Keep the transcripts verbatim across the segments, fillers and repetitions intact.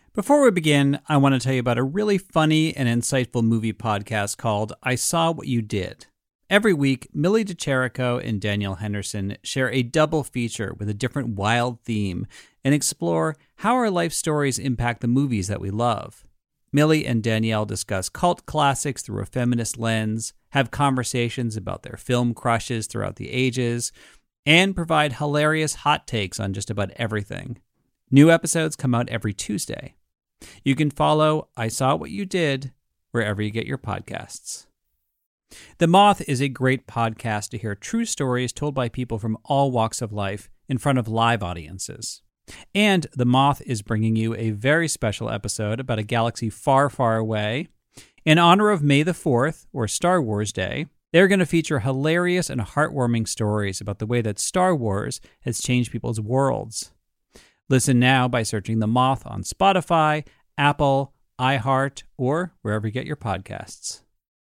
Before we begin, I want to tell you about a really funny and insightful movie podcast called I Saw What You Did. Every week, Millie DeCherico and Danielle Henderson share a double feature with a different wild theme and explore how our life stories impact the movies that we love. Millie and Danielle discuss cult classics through a feminist lens, have conversations about their film crushes throughout the ages, and provide hilarious hot takes on just about everything. New episodes come out every Tuesday. You can follow I Saw What You Did wherever you get your podcasts. The Moth is a great podcast to hear true stories told by people from all walks of life in front of live audiences. And The Moth is bringing you a very special episode about a galaxy far, far away. In honor of May the fourth, or Star Wars Day, they're going to feature hilarious and heartwarming stories about the way that Star Wars has changed people's worlds. Listen now by searching The Moth on Spotify, Apple, iHeart, or wherever you get your podcasts.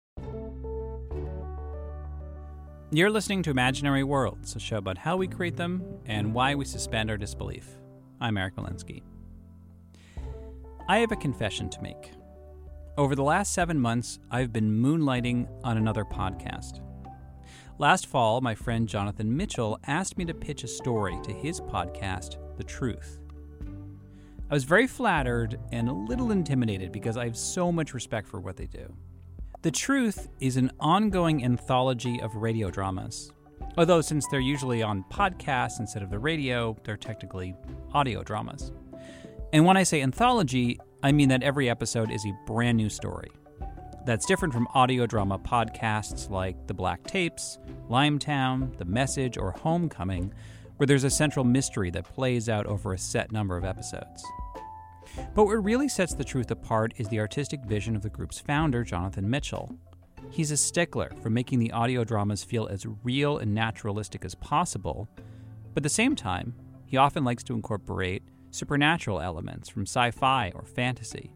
You're listening to Imaginary Worlds, a show about how we create them and why we suspend our disbelief. I'm Eric Malinsky. I have a confession to make. Over the last seven months, I've been moonlighting on another podcast. Last fall, my friend Jonathan Mitchell asked me to pitch a story to his podcast, The Truth. I was very flattered and a little intimidated because I have so much respect for what they do. The Truth is an ongoing anthology of radio dramas. Although since they're usually on podcasts instead of the radio, they're technically audio dramas. And when I say anthology, I mean that every episode is a brand new story. That's different from audio drama podcasts like The Black Tapes, Limetown, The Message, or Homecoming, where there's a central mystery that plays out over a set number of episodes. But what really sets The Truth apart is the artistic vision of the group's founder, Jonathan Mitchell. He's a stickler for making the audio dramas feel as real and naturalistic as possible, but at the same time, he often likes to incorporate supernatural elements from sci-fi or fantasy.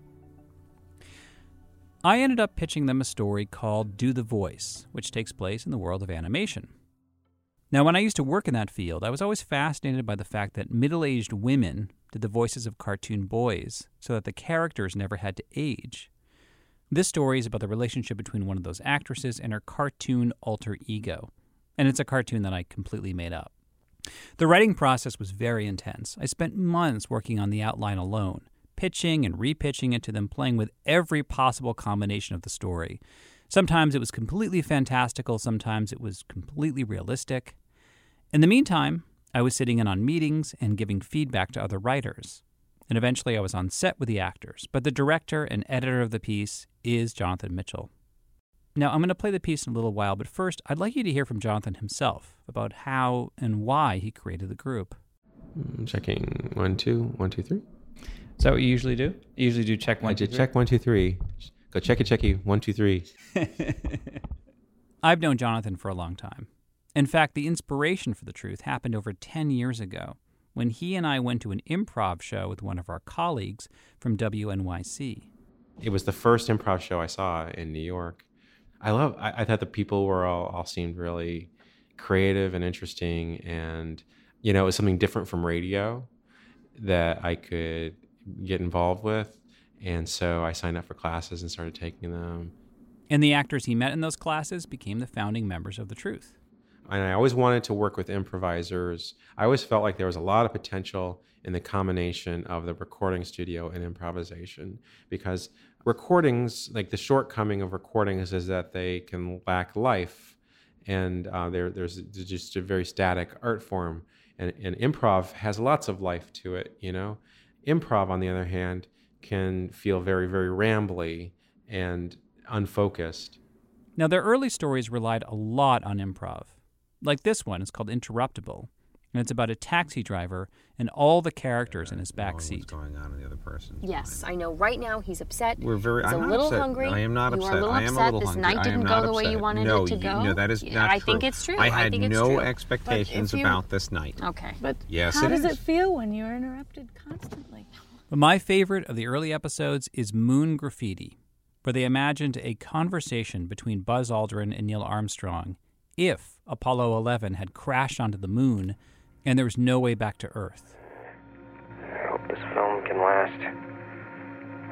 I ended up pitching them a story called Do the Voice, which takes place in the world of animation. Now, when I used to work in that field, I was always fascinated by the fact that middle-aged women did the voices of cartoon boys so that the characters never had to age. This story is about the relationship between one of those actresses and her cartoon alter ego, and it's a cartoon that I completely made up. The writing process was very intense. I spent months working on the outline alone, pitching and repitching it to them, playing with every possible combination of the story. Sometimes it was completely fantastical, sometimes it was completely realistic. In the meantime, I was sitting in on meetings and giving feedback to other writers. And eventually I was on set with the actors, but the director and editor of the piece is Jonathan Mitchell. Now, I'm going to play the piece in a little while, but first, I'd like you to hear from Jonathan himself about how and why he created the group. Checking one, two, one, two, three. Is that what you usually do? You usually do check one, I two, did three? check one, two, three. Go checky, checky, one, two, three. I've known Jonathan for a long time. In fact, the inspiration for The Truth happened over ten years ago when he and I went to an improv show with one of our colleagues from W N Y C. It was the first improv show I saw in New York. I love, I, I thought the people were all, all seemed really creative and interesting, and, you know, it was something different from radio that I could get involved with. And so I signed up for classes and started taking them. And the actors he met in those classes became the founding members of The Truth. And I always wanted to work with improvisers. I always felt like there was a lot of potential in the combination of the recording studio and improvisation, because recordings, like the shortcoming of recordings is that they can lack life, and uh, there, there's just a very static art form. And, and improv has lots of life to it, you know? Improv, on the other hand, can feel very, very rambly and unfocused. Now, their early stories relied a lot on improv. Like this one, it's called Interruptible, and it's about a taxi driver and all the characters in his back seat. What's going on in the other person's Yes, mind. I know. Right now, he's upset. We're very. He's I'm a not little upset. hungry. I am not you upset. Are a little I am upset. a little this hungry. night I didn't am go not the way upset. you wanted no, it to you, go. No, that is yeah, not I true. think it's true. I had think it's no true. expectations you, about this night. Okay. But yes, how it does is. it feel when you're interrupted constantly? But my favorite of the early episodes is Moon Graffiti, where they imagined a conversation between Buzz Aldrin and Neil Armstrong if Apollo eleven had crashed onto the moon and there was no way back to Earth. I hope this film can last.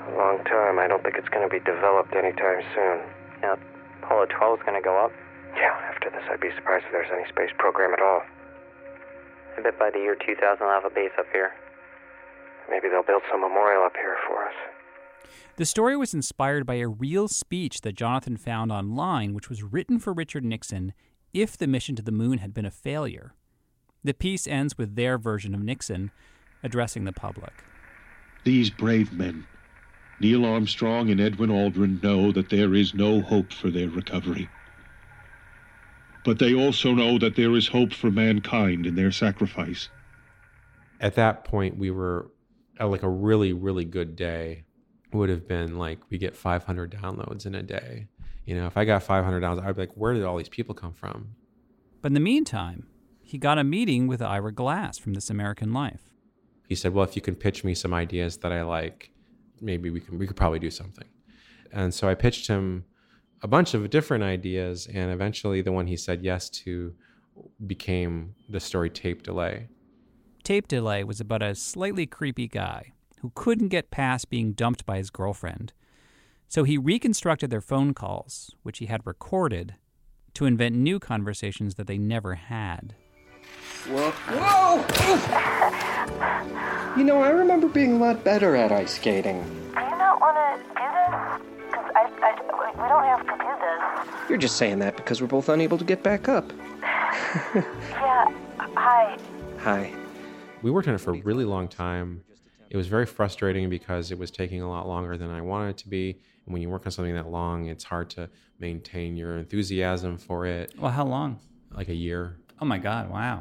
A long time. I don't think it's going to be developed anytime soon. Yeah, Apollo twelve is going to go up. Yeah, after this, I'd be surprised if there's any space program at all. I bet by the year two thousand I'll have a base up here. Maybe they'll build some memorial up here for us. The story was inspired by a real speech that Jonathan found online, which was written for Richard Nixon if the mission to the moon had been a failure. The piece ends with their version of Nixon addressing the public. These brave men, Neil Armstrong and Edwin Aldrin, know that there is no hope for their recovery. But they also know that there is hope for mankind in their sacrifice. At that point, we were at like a really, really good day would have been like we get five hundred downloads in a day. You know, if I got five hundred downloads, I'd be like, where did all these people come from? But in the meantime, he got a meeting with Ira Glass from This American Life. He said, well, if you can pitch me some ideas that I like, maybe we can we could probably do something. And so I pitched him a bunch of different ideas, and eventually the one he said yes to became the story Tape Delay. Tape Delay was about a slightly creepy guy who couldn't get past being dumped by his girlfriend. So he reconstructed their phone calls, which he had recorded, to invent new conversations that they never had. Whoa! Whoa! You know, I remember being a lot better at ice skating. Do you not want to do this? Because I, I, we don't have to do this. You're just saying that because we're both unable to get back up. Yeah, hi. Hi. We worked on it for a really long time. It was very frustrating because it was taking a lot longer than I wanted it to be. And when you work on something that long, it's hard to maintain your enthusiasm for it. Well, how long? Like a year. Oh my God, wow.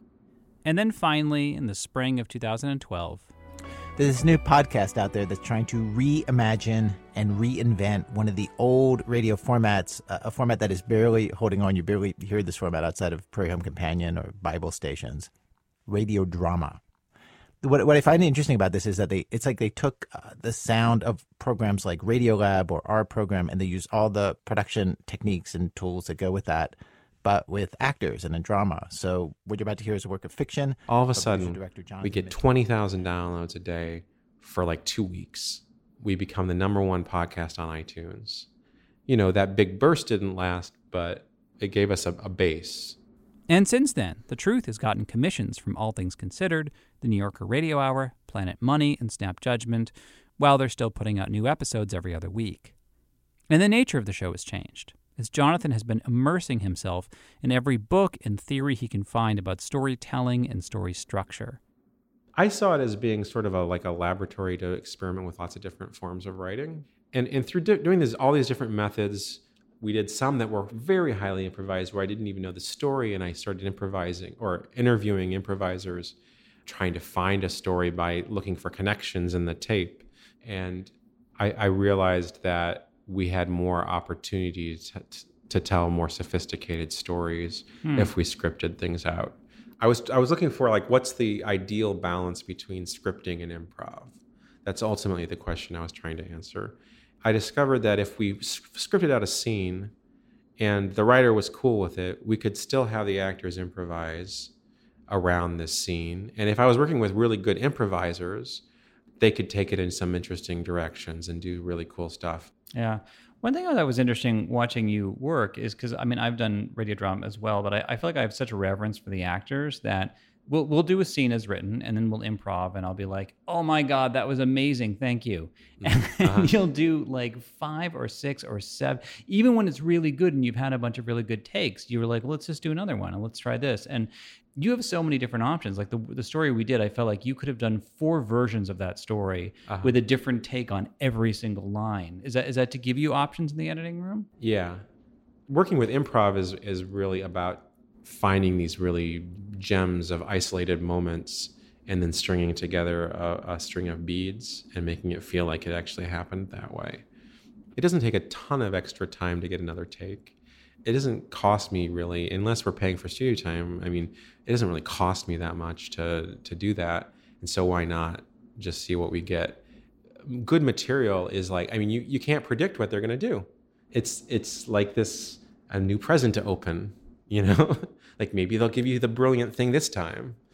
And then finally, in the spring of two thousand twelve... There's this new podcast out there that's trying to reimagine and reinvent one of the old radio formats, uh, a format that is barely holding on. You barely hear this format outside of Prairie Home Companion or Bible stations. Radio drama. What what I find interesting about this is that they it's like they took uh, the sound of programs like Radiolab or our program, and they use all the production techniques and tools that go with that, but with actors and in drama. So what you're about to hear is a work of fiction. All of a sudden, we get twenty thousand downloads a day for like two weeks. We become the number one podcast on iTunes. You know, that big burst didn't last, but it gave us a, a base. And since then, The Truth has gotten commissions from All Things Considered, The New Yorker Radio Hour, Planet Money, and Snap Judgment, while they're still putting out new episodes every other week. And the nature of the show has changed, as Jonathan has been immersing himself in every book and theory he can find about storytelling and story structure. I saw it as being sort of a like a laboratory to experiment with lots of different forms of writing. And and through di- doing this, all these different methods, we did some that were very highly improvised where I didn't even know the story, and I started improvising or interviewing improvisers, trying to find a story by looking for connections in the tape. And I, I realized that we had more opportunity to, to tell more sophisticated stories hmm. if we scripted things out. I was I was looking for like what's the ideal balance between scripting and improv. That's ultimately the question I was trying to answer. I discovered that if we scripted out a scene and the writer was cool with it, we could still have the actors improvise around this scene. And if I was working with really good improvisers, they could take it in some interesting directions and do really cool stuff. Yeah. One thing that was interesting watching you work is because, I mean, I've done radio drama as well, but I, I feel like I have such a reverence for the actors that we'll we'll do a scene as written, and then we'll improv, and I'll be like, oh my God, that was amazing, thank you. And uh-huh. you'll do like five or six or seven, even when it's really good and you've had a bunch of really good takes, you were like, let's just do another one, and let's try this. And you have so many different options. Like the the story we did, I felt like you could have done four versions of that story uh-huh. with a different take on every single line. Is that is that to give you options in the editing room? Yeah. Working with improv is is really about finding these really gems of isolated moments and then stringing together a, a string of beads and making it feel like it actually happened that way. It doesn't take a ton of extra time to get another take. It doesn't cost me really, unless we're paying for studio time. I mean, it doesn't really cost me that much to to do that. And so why not just see what we get? Good material is like, I mean, you, you can't predict what they're going to do. It's it's like this, a new present to open, you know? Like maybe they'll give you the brilliant thing this time.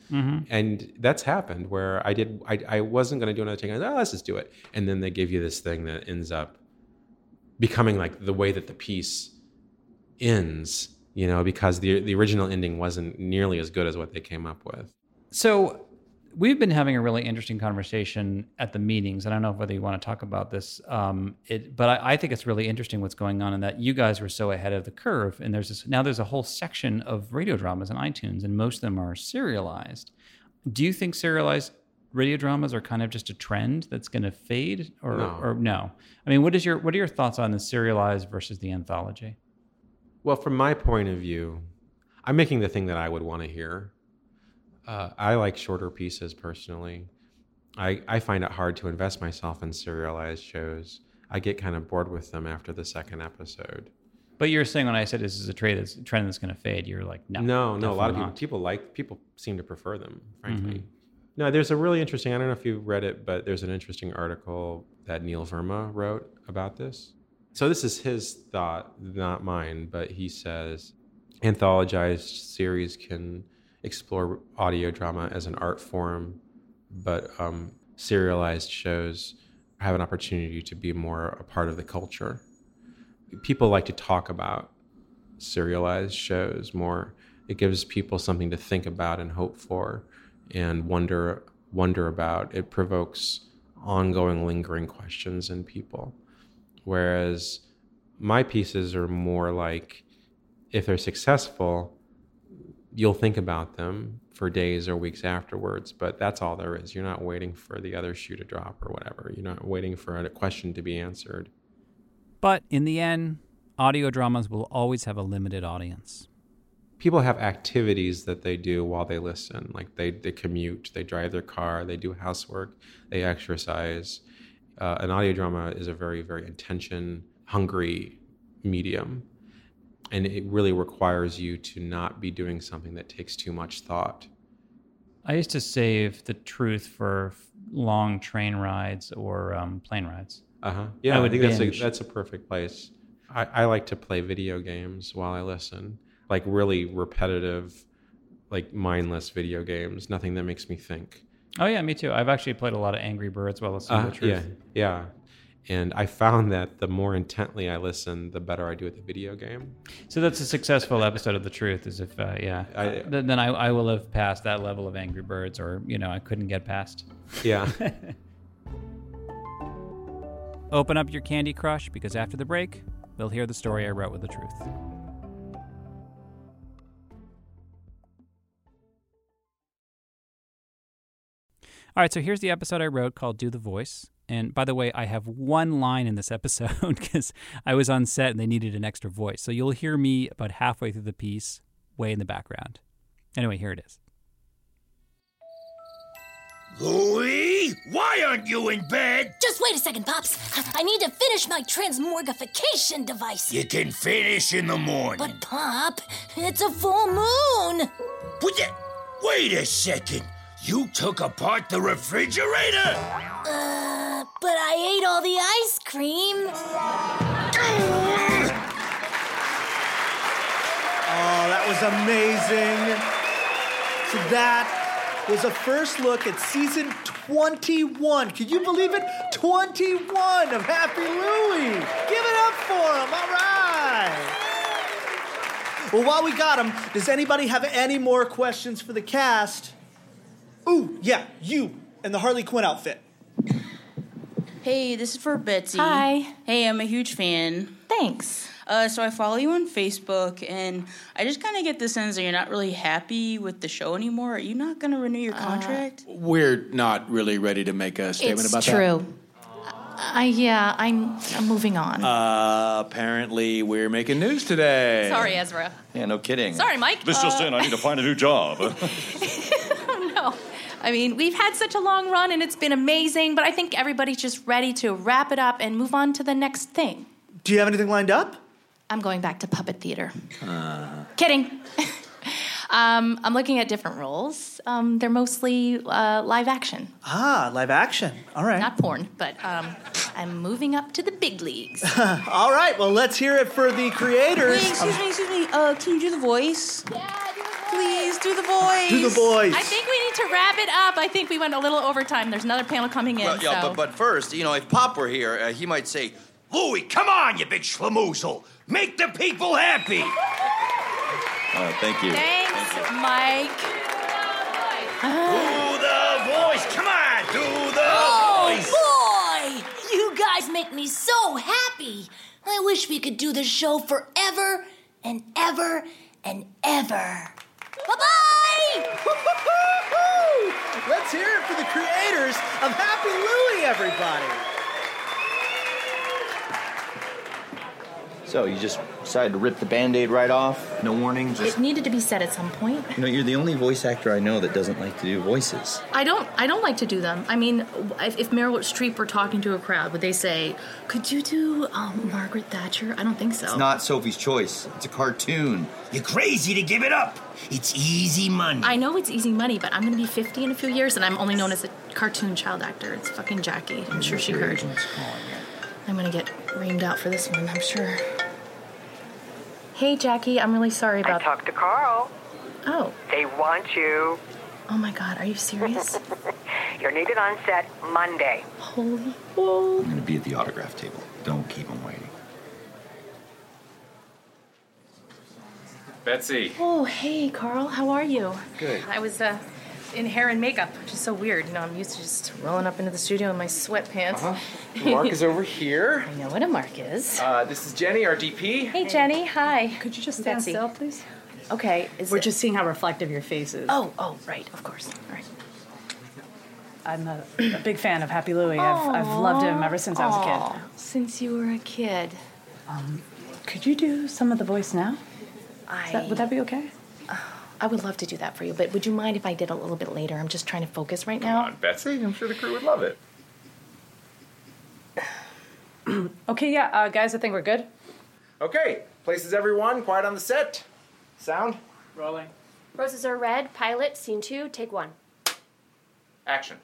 Mm-hmm. And that's happened where I did, I, I wasn't going to do another take. I said, oh, let's just do it. And then they give you this thing that ends up becoming like the way that the piece ends, you know, because the the original ending wasn't nearly as good as what they came up with. So we've been having a really interesting conversation at the meetings. I don't know whether you want to talk about this, um, it, but I, I think it's really interesting what's going on in that you guys were so ahead of the curve. And there's this, now there's a whole section of radio dramas on iTunes, and most of them are serialized. Do you think serialized radio dramas are kind of just a trend that's going to fade, or no. or no? I mean, what is your what are your thoughts on the serialized versus the anthology? Well, from my point of view, I'm making the thing that I would want to hear. Uh, I like shorter pieces personally. I, I find it hard to invest myself in serialized shows. I get kind of bored with them after the second episode. But you're saying when I said this is a trend that's, trend that's going to fade, you're like, no. No, no. A lot of people, not. people like, people seem to prefer them, frankly. Mm-hmm. No, there's a really interesting, I don't know if you've read it, but there's an interesting article that Neil Verma wrote about this. So this is his thought, not mine, but he says anthologized series can explore audio drama as an art form, but um, serialized shows have an opportunity to be more a part of the culture. People like to talk about serialized shows more. It gives people something to think about and hope for and wonder wonder about. It provokes ongoing, lingering questions in people. Whereas my pieces are more like, if they're successful, you'll think about them for days or weeks afterwards, but that's all there is. You're not waiting for the other shoe to drop or whatever. You're not waiting for a question to be answered. But in the end, audio dramas will always have a limited audience. People have activities that they do while they listen. Like they, they commute, they drive their car, they do housework, they exercise. Uh, an audio drama is a very, very attention-hungry medium. And it really requires you to not be doing something that takes too much thought. I used to save the truth for long train rides or um, plane rides. Uh-huh. Yeah, I, I, would think that's a, binge. that's a perfect place. I, I like to play video games while I listen, like really repetitive, like mindless video games, nothing that makes me think. Oh, yeah, me too. I've actually played a lot of Angry Birds while listening Uh, to the truth. yeah, yeah. And I found that the more intently I listen, the better I do at the video game. So that's a successful episode of The Truth, is if, uh, yeah. I, then then I, I will have passed that level of Angry Birds, or, you know, I couldn't get past. Yeah. Open up your Candy Crush, because after the break, we'll hear the story I wrote with The Truth. All right, so here's the episode I wrote called Do the Voice. And by the way, I have one line in this episode because I was on set and they needed an extra voice. So you'll hear me about halfway through the piece, way in the background. Anyway, here it is. Louie, why aren't you in bed? Just wait a second, Pops. I need to finish my transmorgification device. You can finish in the morning. But, Pop, it's a full moon. Would you... Wait a second. You took apart the refrigerator? Uh, but I ate all the ice cream. Oh, that was amazing. So that was a first look at season twenty-one. Can you believe it? twenty-one of Happy Louie. Give it up for him. All right. Well, while we got him, does anybody have any more questions for the cast? Ooh, yeah, you and the Harley Quinn outfit. Hey, this is for Betsy. Hi. Hey, I'm a huge fan. Thanks. Uh, so I follow you on Facebook, and I just kind of get the sense that you're not really happy with the show anymore. Are you not going to renew your contract? Uh, we're not really ready to make a statement it's about true. that. I yeah, I'm I'm moving on. Uh, apparently, we're making news today. Sorry, Ezra. Yeah, no kidding. Sorry, Mike. This just uh, in, I need to find a new job. Oh, no. I mean, we've had such a long run, and it's been amazing, but I think everybody's just ready to wrap it up and move on to the next thing. Do you have anything lined up? I'm going back to puppet theater. Uh. Kidding. um, I'm looking at different roles. Um, they're mostly uh, live action. Ah, live action. All right. Not porn, but um, I'm moving up to the big leagues. All right, well, let's hear it for the creators. Wait, excuse me, excuse me. Uh, can you do the voice? Yeah, do the voice. Please do the voice. Do the voice. I think we need to wrap it up. I think we went a little overtime. There's another panel coming in. Well, yeah, so. but, but first, you know, if Pop were here, uh, he might say, Louie, come on, you big schlemoozle. Make the people happy. Uh, thank you. Thanks, thank you. Mike. Do the voice. Come on, do the Oh, voice. boy! You guys make me so happy. I wish we could do this show forever and ever and ever. Bye-bye! Let's hear it for the creators of Happy Louie, everybody. So you just decided to rip the Band-Aid right off? No warning? Just... It needed to be said at some point. You know, you're the only voice actor I know that doesn't like to do voices. I don't. I don't like to do them. I mean, if, if Meryl Streep were talking to a crowd, would they say, "Could you do um, Margaret Thatcher?" I don't think so. It's not Sophie's Choice. It's a cartoon. You're crazy to give it up. It's easy money. I know it's easy money, but I'm going to be fifty in a few years, and I'm only known as a cartoon child actor. It's fucking Jackie. I'm sure she heard. I'm going to get reamed out for this one, I'm sure. Hey, Jackie, I'm really sorry about... I talked to Carl. Oh. They want you. Oh, my God, are you serious? You're needed on set Monday. Holy whoa. I'm going to be at the autograph table. Don't keep them waiting. Betsy. Oh, hey, Carl, how are you? Good. I was uh, in hair and makeup, which is so weird. You know, I'm used to just rolling up into the studio in my sweatpants. Uh-huh. Mark is over here. I know what a Mark is. Uh, this is Jenny, our D P. Hey, Jenny, hi. Could you just stand Betsy. still, please? Okay. Is We're it... just seeing how reflective your face is. Oh, oh, right, of course. All right. I'm a, a big fan of Happy Louie. I've, I've loved him ever since I was a kid. Since you were a kid. Um, could you do some of the voice now? I... That, would that be okay? Uh, I would love to do that for you, but would you mind if I did a little bit later? I'm just trying to focus right now. Come on, Betsy. I'm sure the crew would love it. Okay, yeah, uh, guys, I think we're good. Okay, places everyone. Quiet on the set. Sound. Rolling. Roses are red. Pilot. Scene two. Take one. Action.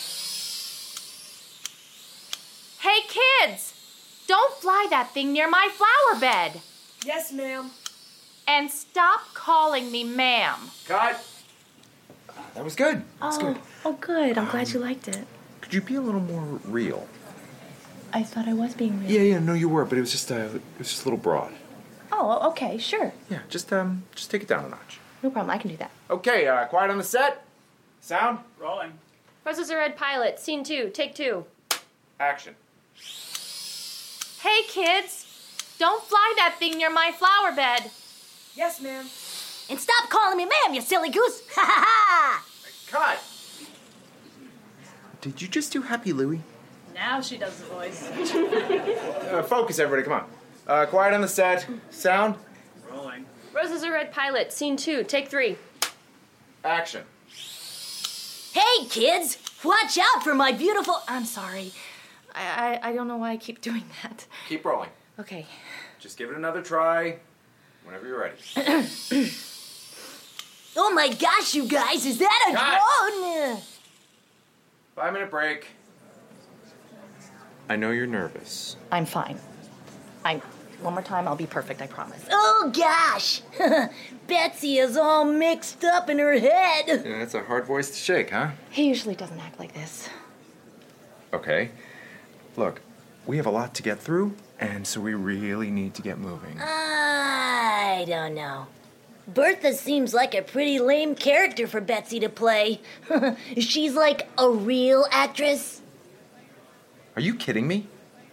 Hey, kids! Don't fly that thing near my flower bed. Yes, ma'am. And stop calling me ma'am. Cut. That was good. That's oh, good. Oh, good. I'm um, glad you liked it. Could you be a little more real? I thought I was being real. Yeah, yeah, no, you were, but it was just, uh, it was just a little broad. Oh, okay, sure. Yeah, just, um, just take it down a notch. No problem. I can do that. Okay, uh, quiet on the set. Sound. Rolling. Roses are red. Pilot. Scene two. Take two. Action. Hey, kids! Don't fly that thing near my flower bed. Yes, ma'am. And stop calling me ma'am, you silly goose. Ha ha ha! Cut. Did you just do Happy Louie? Now she does the voice. uh, focus, everybody. Come on. Uh, quiet on the set. Sound. Rolling. Roses are red. Pilot. Scene two. Take three. Action. Hey, kids! Watch out for my beautiful... I'm sorry. I, I, I don't know why I keep doing that. Keep rolling. Okay. Just give it another try whenever you're ready. Oh my gosh, you guys, is that a drone? Five minute break. I know you're nervous. I'm fine. I'm... One more time, I'll be perfect, I promise. Oh gosh! Betsy is all mixed up in her head. Yeah, that's a hard voice to shake, huh? He usually doesn't act like this. Okay. Look, we have a lot to get through, and so we really need to get moving. I don't know. Bertha seems like a pretty lame character for Betsy to play. She's like a real actress. Are you kidding me?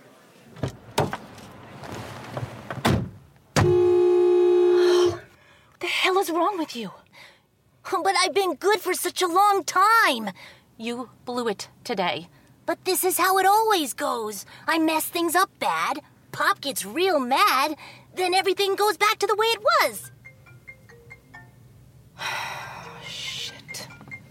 What the hell is wrong with you? But I've been good for such a long time. You blew it today. But this is how it always goes. I mess things up bad. Pop gets real mad. Then everything goes back to the way it was. Shit.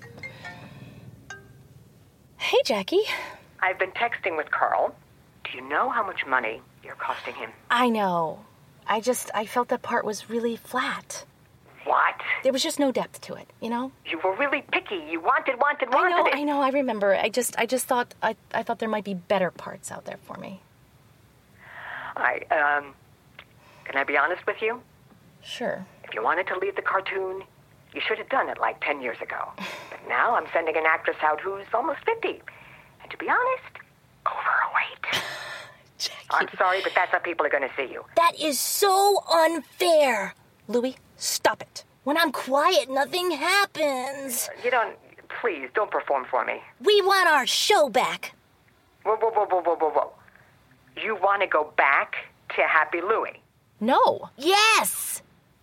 Hey, Jackie. I've been texting with Carl. Do you know how much money you're costing him? I know. I just, I felt that part was really flat. What? There was just no depth to it, you know? You were really picky. You wanted, wanted, wanted I know, it. I know, I remember. I just, I just thought, I, I thought there might be better parts out there for me. I, um, can I be honest with you? Sure. If you wanted to leave the cartoon, You should have done it like ten years ago. But now I'm sending an actress out who's almost fifty. And to be honest, overweight. I'm sorry, but that's how people are going to see you. That is so unfair. Louis, stop it. When I'm quiet, nothing happens. You don't... Please, don't perform for me. We want our show back. Whoa, whoa, whoa, whoa, whoa, whoa, whoa. You want to go back to Happy Louie? No. Yes!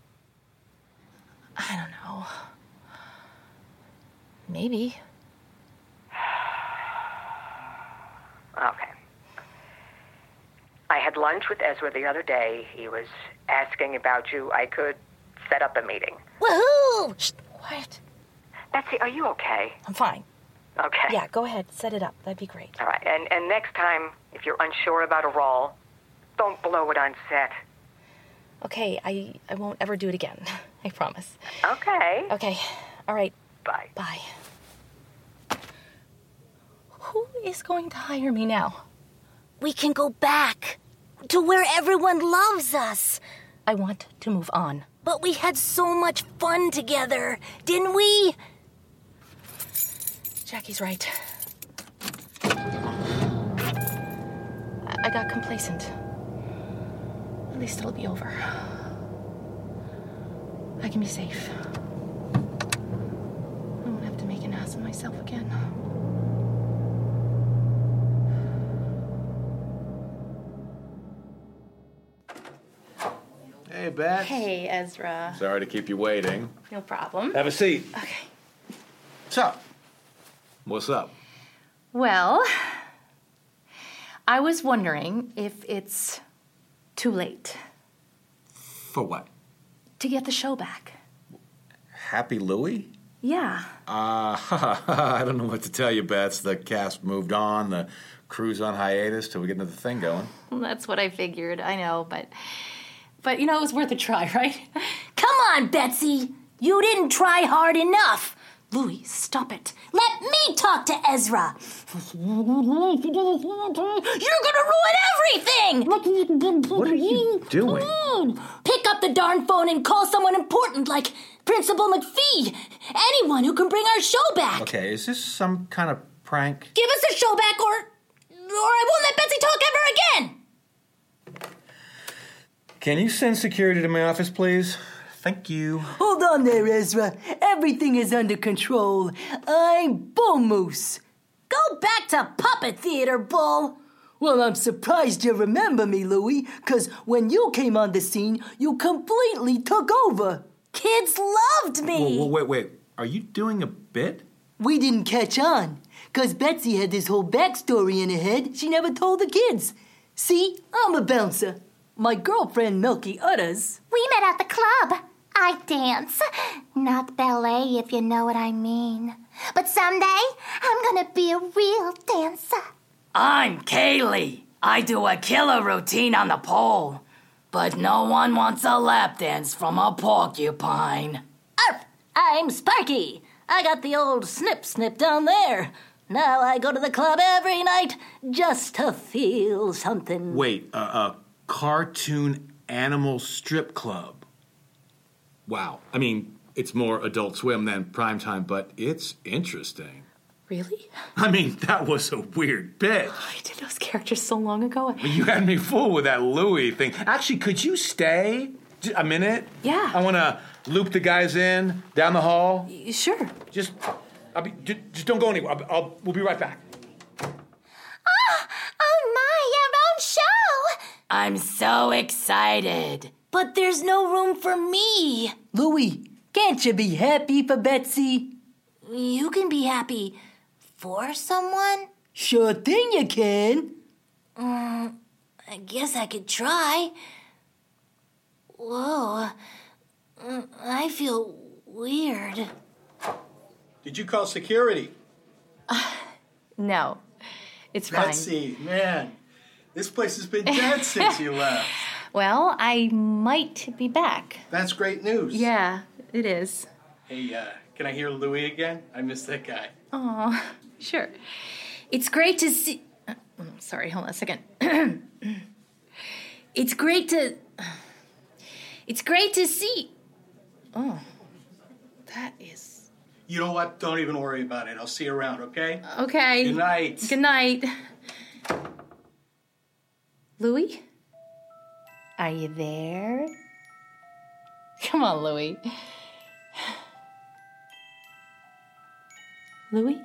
I don't know. Maybe. Okay. I had lunch with Ezra the other day. He was asking about you. I could set up a meeting. Woohoo! Shh, quiet. Betsy, are you okay? I'm fine. Okay. Yeah, go ahead. Set it up. That'd be great. All right. And, and next time, if you're unsure about a role, don't blow it on set. Okay, I, I won't ever do it again. I promise. Okay. Okay. All right. Bye. Bye. Who is going to hire me now? We can go back to where everyone loves us. I want to move on. But we had so much fun together, didn't we? Jackie's right. I, I got complacent. At least it'll be over. I can be safe. I won't have to make an ass of myself again. Hey, Beth. Hey, Ezra. Sorry to keep you waiting. No problem. Have a seat. Okay. What's up? What's up? Well, I was wondering if it's too late For what? to get the show back. Happy Louie? Yeah. Uh, I don't know what to tell you, Beth. The cast moved on, the crew's on hiatus till we get another thing going. Well, that's what I figured. I know, but... But, you know, it was worth a try, right? Come on, Betsy. You didn't try hard enough. Louis, stop it. Let me talk to Ezra. You're gonna ruin everything! What are you doing? Pick up the darn phone and call someone important like Principal McPhee. Anyone who can bring our show back. Okay, is this some kind of prank? Give us the show back or... or I won't let Betsy talk ever again. Can you send security to my office, please? Thank you. Hold on there, Ezra. Everything is under control. I'm Bull Moose. Go back to puppet theater, Bull. Well, I'm surprised you remember me, Louie, because when you came on the scene, you completely took over. Kids loved me. Whoa, whoa, wait, wait. Are you doing a bit? We didn't catch on, because Betsy had this whole backstory in her head she never told the kids. See, I'm a bouncer. My girlfriend, Milky Utters. We met at the club. I dance. Not ballet, if you know what I mean. But someday, I'm gonna be a real dancer. I'm Kaylee. I do a killer routine on the pole. But no one wants a lap dance from a porcupine. Arf! I'm Sparky. I got the old snip snip down there. Now I go to the club every night just to feel something. Wait, uh, uh, cartoon animal strip club. Wow. I mean, it's more Adult Swim than Primetime, but it's interesting. Really? I mean, that was a weird bit. I did those characters so long ago. You had me fooled with that Louie thing. Actually, could you stay a minute? Yeah. I want to loop the guys in down the hall. Sure. Just, I'll be, just don't go anywhere. I'll, I'll, we'll be right back. Oh, oh my, your own show! I'm so excited. But there's no room for me. Louie, can't you be happy for Betsy? You can be happy for someone? Sure thing you can. Um, I guess I could try. Whoa, I feel weird. Did you call security? Uh, no, it's fine. Betsy, man, this place has been dead since you left. Well, I might be back. That's great news. Yeah, it is. Hey, uh, can I hear Louie again? I miss that guy. Oh, sure. It's great to see... Uh, sorry, hold on a second. It's great to... It's great to see... Oh, That is... You know what? Don't even worry about it. I'll see you around, okay? Okay. Good night. Good night. Louis? Are you there? Come on, Louis. Louis?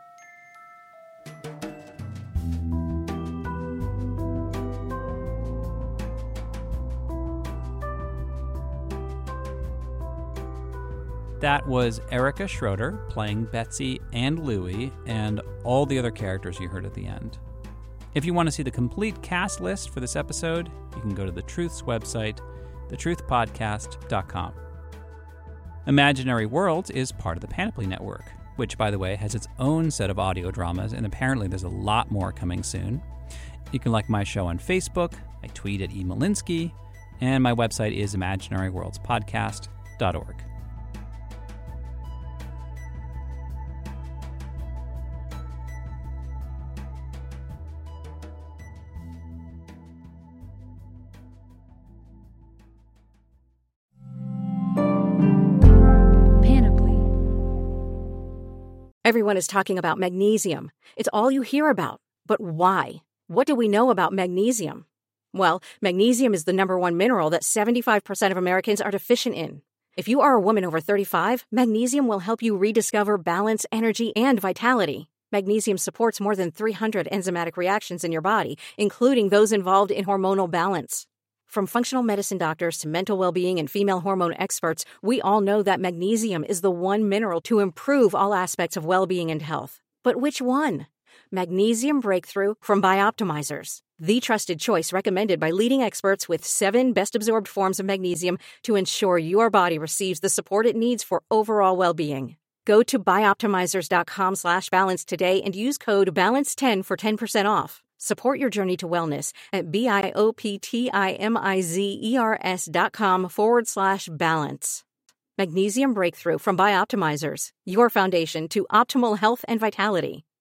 That was Erica Schroeder playing Betsy and Louie and all the other characters you heard at the end. If you want to see the complete cast list for this episode, you can go to The Truth's website, the truth podcast dot com. Imaginary Worlds is part of the Panoply Network, which, by the way, has its own set of audio dramas, and apparently there's a lot more coming soon. You can like my show on Facebook, I tweet at E. Malinsky, and my website is imaginary worlds podcast dot org. Everyone is talking about magnesium. It's all you hear about. But why? What do we know about magnesium? Well, magnesium is the number one mineral that seventy-five percent of Americans are deficient in. If you are a woman over thirty-five, magnesium will help you rediscover balance, energy, and vitality. Magnesium supports more than three hundred enzymatic reactions in your body, including those involved in hormonal balance. From functional medicine doctors to mental well-being and female hormone experts, we all know that magnesium is the one mineral to improve all aspects of well-being and health. But which one? Magnesium Breakthrough from Bioptimizers, the trusted choice recommended by leading experts with seven best-absorbed forms of magnesium to ensure your body receives the support it needs for overall well-being. Go to bioptimizers.com slash balance today and use code balance ten for ten percent off. Support your journey to wellness at B-I-O-P-T-I-M-I-Z-E-R-S dot com forward slash balance. Magnesium Breakthrough from Bioptimizers, your foundation to optimal health and vitality.